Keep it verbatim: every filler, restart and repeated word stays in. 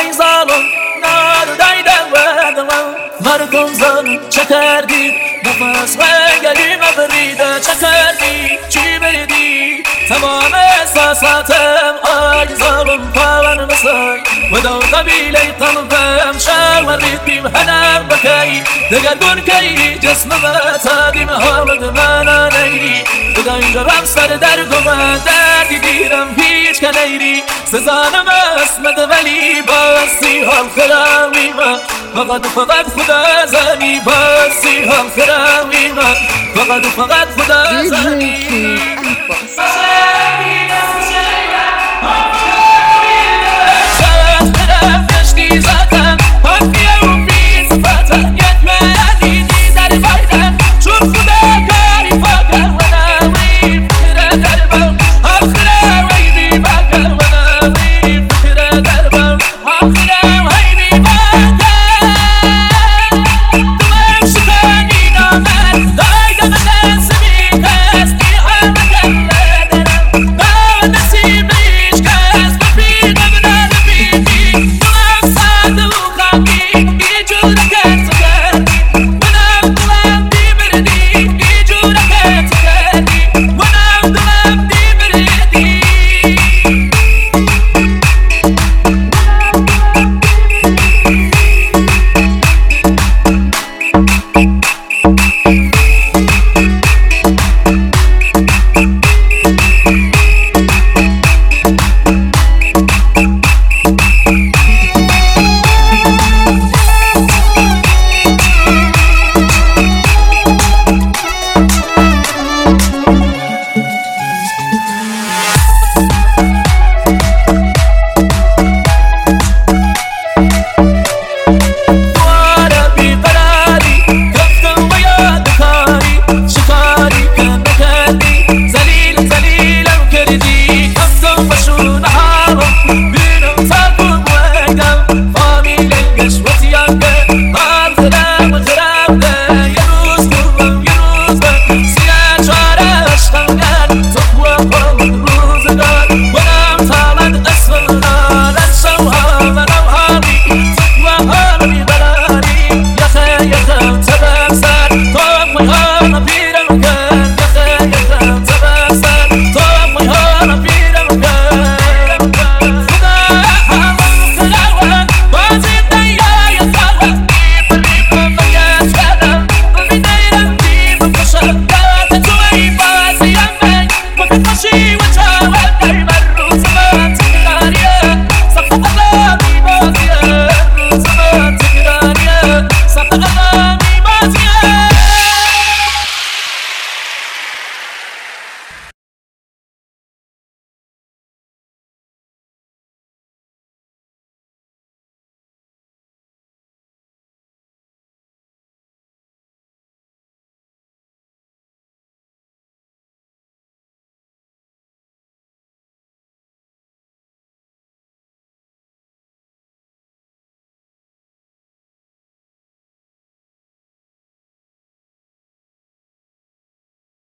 ای ظالم نردیدم و دلم مردم زن چه کردی نفس و گلی مبریده چه کردی چی بریدی تمام احساساتم ای ظالم پاون مسای و دو قبیله قلبم شاوریدیم هنم بکی دگردون کی جسم بتادیم حالت من نیری خدای جرم سر درد و من دردی دیرم هیچ که نیری سزانم اسمت ولی باسی حال خرامی من فقط فقط خدا زنی باسی حال خرامی من فقط فقط خدا زنی